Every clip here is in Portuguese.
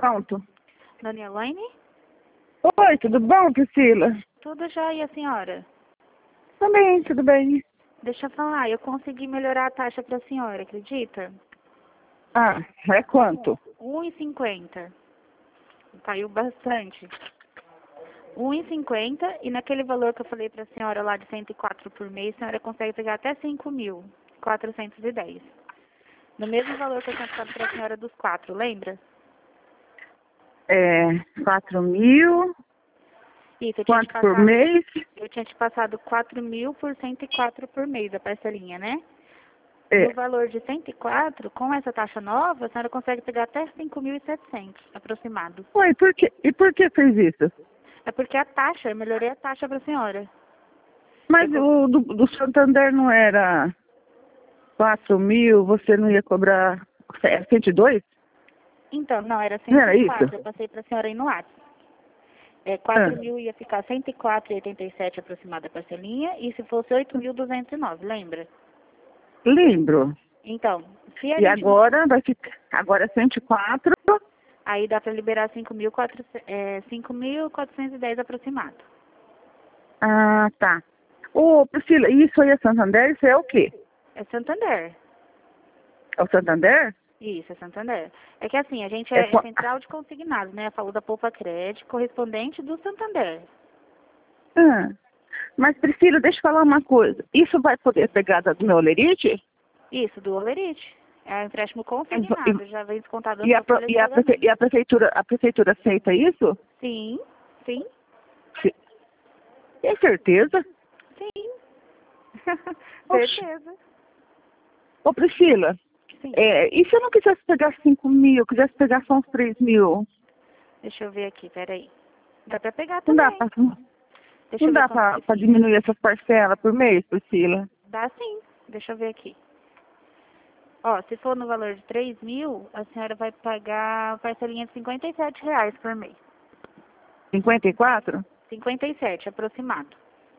pronto. Dona Elaine? Oi, tudo bom, Priscila? Tudo já, e a senhora? Também, tudo bem. Deixa eu falar, eu consegui melhorar a taxa para a senhora, acredita? Ah, é quanto? 1,50. Caiu bastante. 1,50 e naquele valor que eu falei para a senhora lá de 104 por mês, a senhora consegue pegar até 5.410. No mesmo valor que eu tinha passado para a senhora dos 4, lembra? 4.000. Isso, Quanto por mês? Eu tinha te passado 4.000 por 104 por mês, a parcelinha, né? É. No valor de 104, com essa taxa nova, a senhora consegue pegar até 5.700 aproximado. Oi, e por que fez isso? É porque a taxa, eu melhorei a taxa para a senhora. Mas o do Santander não era 4.000, você não ia cobrar 102? Então, não, era Não era 104, isso? eu passei para a senhora aí no WhatsApp. Ah, 4.000 ia ficar 104,87 aproximada a parcelinha, e se fosse 8.209, lembra? lembro. Então, se a E gente... agora vai ficar, agora 104. Aí dá para liberar 5.410 aproximado. Ah, tá. Ô, Priscila, isso aí é Santander? Isso é o quê? É Santander. É o Santander? Isso, é Santander. É que assim, a gente É, é central de consignados, né? Falou da Poupa Crédito, correspondente do Santander. ah, mas Priscila, deixa eu falar uma coisa. Isso vai poder pegar do meu Olerite? Isso, do Olerite. É um empréstimo E, consignado, já vem descontado da e, sua folha de pagamento. a prefeitura aceita isso? Sim, sim, Tem certeza? sim. Oxe. Certeza. Ô, Priscila, Sim. e se eu não quisesse pegar 5.000, quisesse pegar só uns 3.000? Deixa eu ver aqui, peraí. Dá pra pegar Não dá também. Deixa não eu ver dá quanto pra que fica. diminuir essas parcelas por mês, Priscila? Dá sim. Deixa eu ver aqui. Ó, se for no valor de 3.000, a senhora vai pagar parcelinha de R$ 57 por mês. 54? 57, aproximado.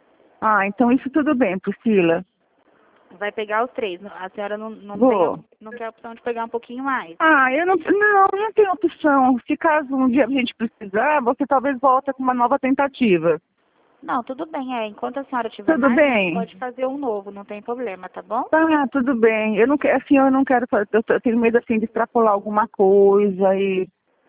Ah, então isso tudo bem, Priscila. Vai pegar os 3. A senhora Vou. não quer a opção de pegar um pouquinho mais. Ah, eu não tenho opção. Se caso um dia a gente precisar, você talvez volte com uma nova tentativa. Não, tudo bem. Enquanto a senhora tiver Tudo mais, a gente bem? pode fazer um novo, não tem problema, tá bom? Tá, tudo bem. Eu não quero, assim, eu não quero fazer, eu tenho medo assim de extrapolar alguma coisa e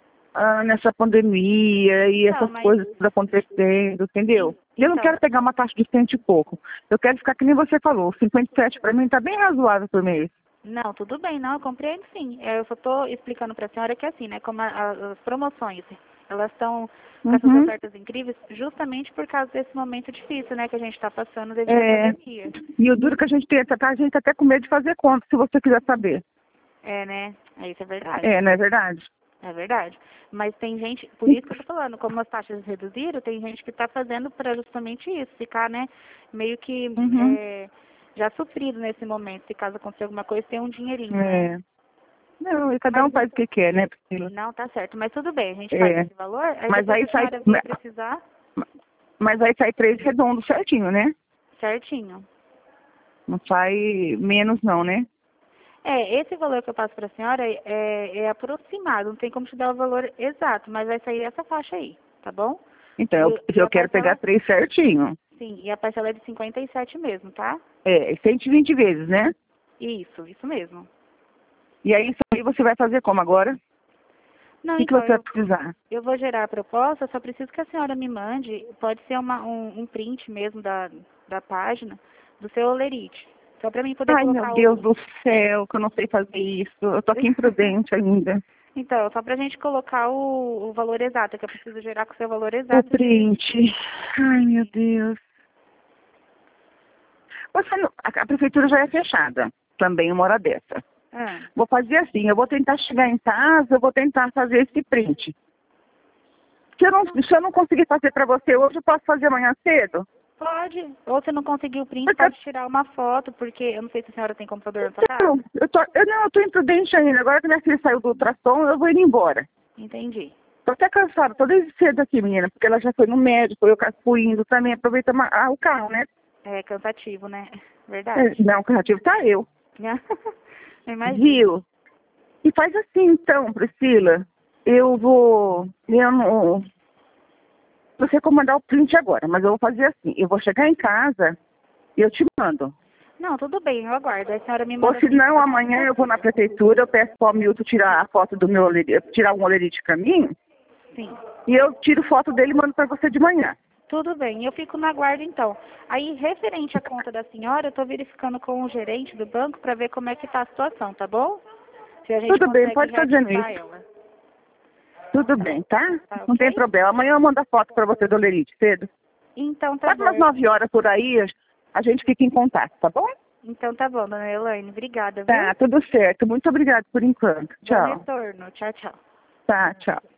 nessa pandemia e Não, essas mas... coisas tudo acontecendo, entendeu? Eu não Então, quero pegar uma taxa de 100 e pouco. Eu quero ficar que nem você falou, 57 para mim tá bem razoável por mês. não, tudo bem, não, eu compreendo sim. Eu só tô explicando pra senhora que assim, né, como as promoções, elas estão com essas Uhum. ofertas incríveis justamente por causa desse momento difícil, né, que a gente tá passando devido à É, pandemia. e o duro que a gente tem, a gente tá até com medo de fazer conta, se você quiser saber. É, né? Isso é verdade. É, não é verdade? É verdade. Mas tem gente, por isso que eu tô falando, como as taxas reduziram, tem gente que tá fazendo para justamente isso, ficar, né, meio que Uhum. já sofrido nesse momento, se caso acontecer alguma coisa, tem um dinheirinho, né? É. Não, e cada Mas um faz o que quer, né, Priscila? não, tá certo. Mas tudo bem, a gente faz É. esse valor, aí Mas depois aí a sai, senhora vir precisar, mas aí sai 3 redondo certinho, né? certinho. Não sai menos não, né? Esse valor que eu passo para a senhora é aproximado, não tem como te dar o valor exato, mas vai sair essa faixa aí, tá bom? Então, E eu a quero pegar parcela, 3 certinho. sim, e a parcela é de 57 mesmo, tá? 120 vezes, né? Isso mesmo. E aí, isso aí você vai fazer como agora? O Não, que então, você vai precisar? eu vou gerar a proposta, só preciso que a senhora me mande, pode ser um print mesmo da página, do seu Olerite, só para mim poder Ai, meu colocar Deus do céu, que eu não sei fazer isso. Eu tô aqui imprudente ainda. Então, só pra gente colocar o valor exato, que eu preciso gerar com o seu valor O exato de... print. Ai, meu Deus. A prefeitura já é fechada. Também uma hora dessa. Ah, Vou fazer assim, eu vou tentar chegar em casa, eu vou tentar fazer esse print. Se eu não conseguir fazer para você hoje, eu posso fazer amanhã cedo? pode. Ou se não conseguir o print, Porque, pode tirar uma foto, porque eu não sei se a senhora tem computador na sua não, casa. eu tô imprudente ainda. Agora que minha filha saiu do ultrassom, eu vou indo embora. Entendi. Tô até cansada, tô desde cedo aqui, menina, porque ela já foi no médico, eu fui indo também, aproveita o carro, né? É cansativo, né? Verdade. Não, o cansativo tá eu. Imagino. Viu? E faz assim então, Priscila. Eu vou... Eu não... Não sei como mandar o print agora, mas eu vou fazer assim. Eu vou chegar em casa e eu te mando. Não, tudo bem, eu aguardo. A senhora me Ou manda... se não, amanhã eu vou na prefeitura, eu peço para o Milton tirar a foto do meu olerite, tirar um olerite para mim, Sim. e eu tiro foto dele e mando para você de manhã. Tudo bem, eu fico na guarda então. Aí, referente à conta da senhora, eu estou verificando com o gerente do banco para ver como é que está a situação, tá bom? Se a gente Tudo bem, consegue pode fazer reativar isso. ela. Tudo bem, tá? Tá Não tem ok? problema. Amanhã eu mando a foto para você do olerite, cedo. Então tá Quase umas bom. 9 horas por aí, a gente fica em contato, tá bom? Então tá bom, dona Elaine. Obrigada, viu? Tá, tudo certo. Muito obrigada por enquanto. Bom Tchau. retorno. Tchau, tchau. Tá, tchau.